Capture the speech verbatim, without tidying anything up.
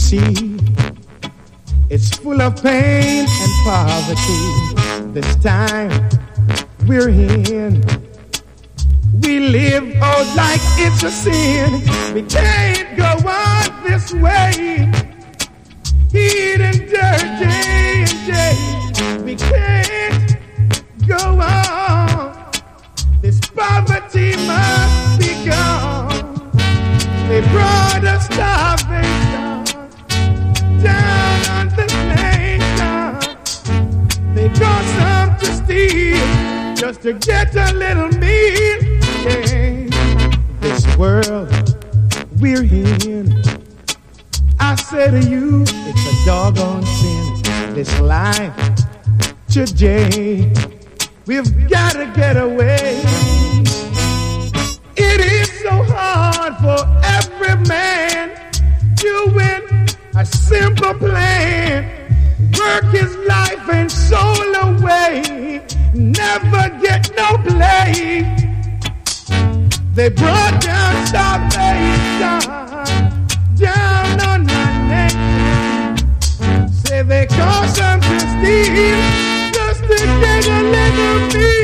see, it's full of pain and poverty. This time we're in, we live out like it's a sin. We can't go on this way, heat and dirt day and day. We can't go on, this poverty must be gone. They brought us starvation down on this nation. They got some to steal just to get a little meal. Yeah. This world we're in, I say to you, it's a doggone sin. This life today, we've got to get away. It is so hard for every man doing a simple plan. Work his life and soul away, never get no play. They brought down starvation down on my nation. Say they cause them to steal just to get a little meal.